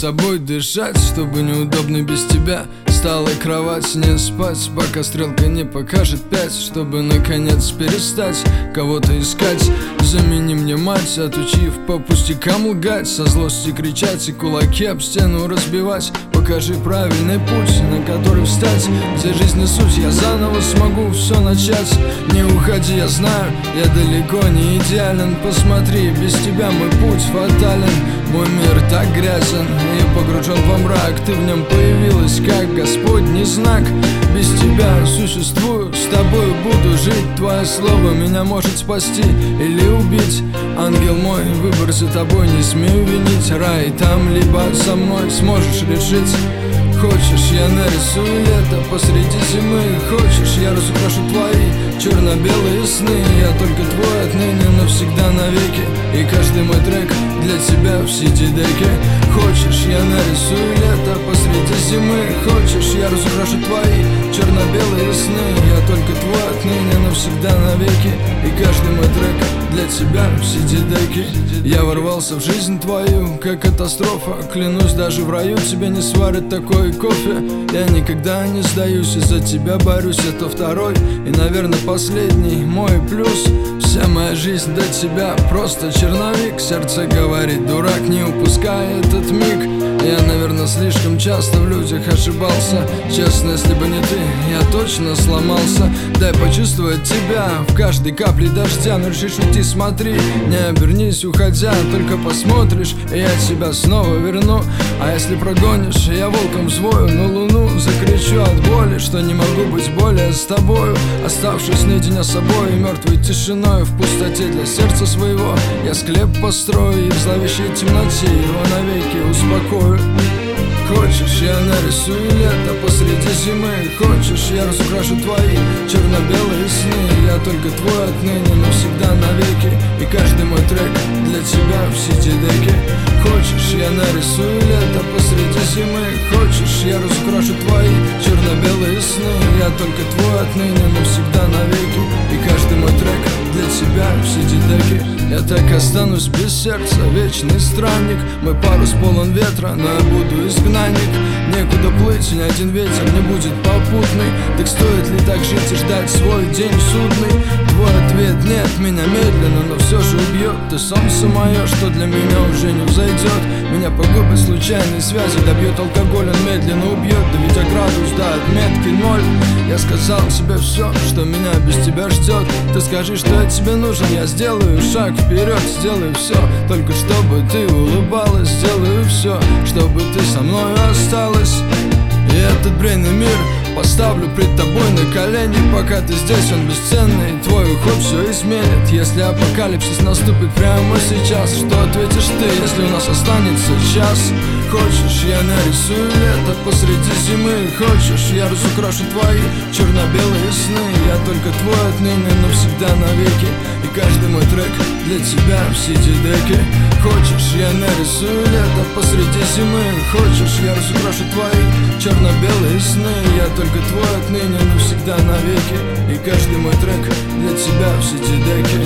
собой дышать, чтобы неудобно без тебя стала кровать, не спать, пока стрелка не покажет 5, чтобы наконец перестать кого-то искать. Замени мне мать, отучив по пустякам лгать, со злости кричать и кулаки об стену разбивать. Покажи правильный путь, на который встать, где жизнь и суть, я заново смогу все начать. Не уходи, я знаю, я далеко не идеален. Посмотри, без тебя мой путь фатален. Мой мир так грязен и погружен во мрак. Ты в нем появилась, как Господний знак. Без тебя существую, с тобой буду жить. Твое слово меня может спасти или убить. Ангел мой, выбор за тобой, не смею винить. Рай там, либо со мной сможешь решить. Хочешь, я нарисую лето посреди зимы. Хочешь, я разукрашу твои черно-белые сны. Я только твой отныне навсегда навеки. И каждый мой трек для тебя в CD-деке. Хочешь, я нарисую лето посреди зимы. Хочешь, я разукрашу твои черно-белые сны. Я только твой отныне навсегда навеки. И каждый мой трек для тебя в CD-деке. Я ворвался в жизнь твою, как катастрофа. Клянусь, даже в раю тебе не сварят такой кофе. Я никогда не сдаюсь, из-за тебя борюсь. Это второй и, наверное, последний мой плюс. Вся моя жизнь до тебя просто черновик. Сердце говорит, дурак, не упускай этот миг. Я, наверное, слишком часто в людях ошибался. Честно, если бы не ты, я точно сломался. Дай почувствовать тебя в каждой капле дождя. Но решишь уйти, смотри, не обернись, уходя. Только посмотришь, и я тебя снова верну. А если прогонишь, я волком взвою на луну. Закричу от боли, что не могу быть более с тобою. Оставшись наедине с собой и мертвой тишиной, в пустоте для сердца своего я склеп построю, и в зловещей темноте его навеки успокою. Хочешь, я нарисую лето посреди зимы. Хочешь, я разукрашу твои черно-белые сны. Я только твой отныне навсегда навеки. И каждый мой трек для тебя в CD-деке. Хочешь, я нарисую лето посреди зимы. Хочешь, я разукрашу твои черно-белые сны. Я только твой отныне навсегда навеки. И каждый мой трек для тебя в CD-деке. Я так останусь без сердца, вечный странник. Мой парус полон ветра, но я буду изгнанник. Некуда плыть, ни один ветер не будет попутный. Так стоит ли так жить и ждать свой день судный? Твой ответ нет, меня медленно, но все же убьет. Ты солнце мое, что для меня уже не взойдет. Меня погубит случайные связи, добьет алкоголь, он медленно убьет. Да ведь градус до отметки 0. Я сказал себе все, что меня без тебя ждет. Ты скажи, что я тебе нужен, я сделаю шаг вперед. Сделаю все, только чтобы ты улыбалась. Сделаю все, чтобы ты со мной осталась. И этот бренный мир поставлю пред тобой на колени. Пока ты здесь, он бесценный. Твой уход все изменит. Если апокалипсис наступит прямо сейчас, что ответишь ты, если у нас останется час? Хочешь, я нарисую лето посреди зимы. Хочешь, я разукрашу твои черно-белые сны. Я только твой отныне навсегда навеки. И каждый мой трек для тебя в CD-деке. Хочешь, я нарисую лето посреди зимы. Хочешь, я разукрашу твои черно-белые сны. Я только твой отныне навсегда навеки. И каждый мой трек для тебя в CD-деке.